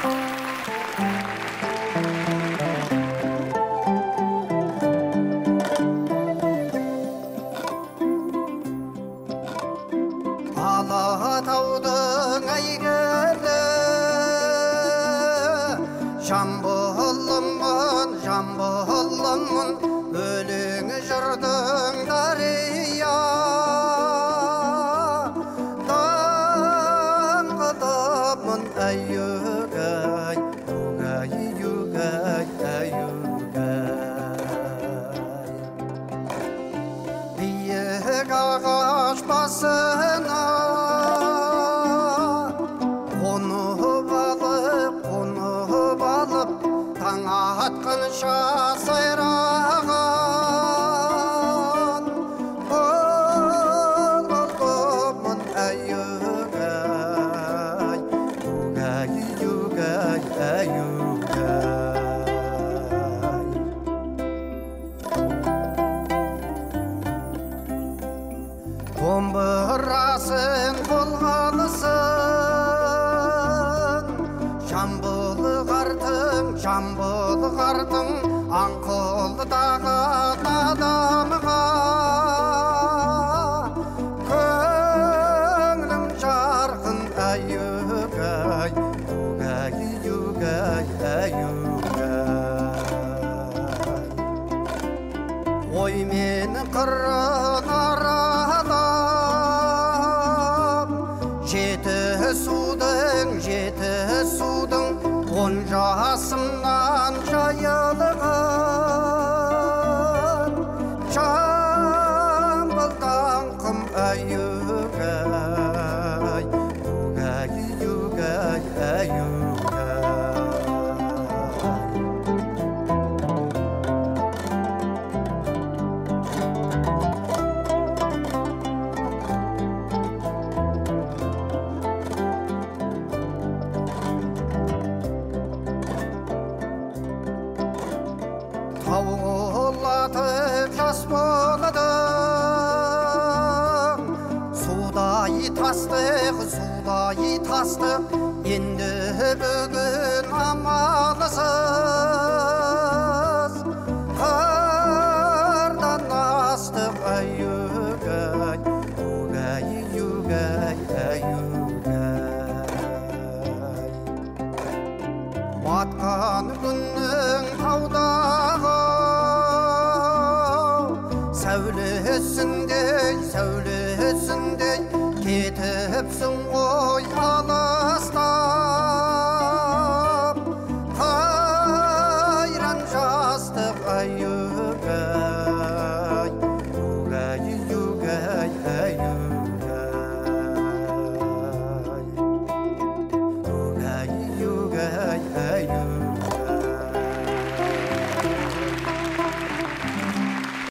Алатаудың әйгілі жамбылымын, жамбылымын, өлеңі жырдың дария. Даңғыдымын әйюгай, югай, югай, әйюгай. Биік ағаш басына қонып алып, таң атқанша сайраған бұлбұлмын әйюгай, югай, югай, әйюгай. Домбырасын қолғанысың, жамбылы қартың, аңқылдағы адамға көңілің жарқын әйюгай, югай, югай, әйюгай. Ой мені қырын аралап, жеті судың он жасымнан жайылған жамбылдан қым әйюгай, югай, югай, әйюгай. Таулатып жас болдың, судай тастық, енді бүгін амалсыз қардан астық әйюгай, югай, югай, әйюгай. Батқан күннің тауда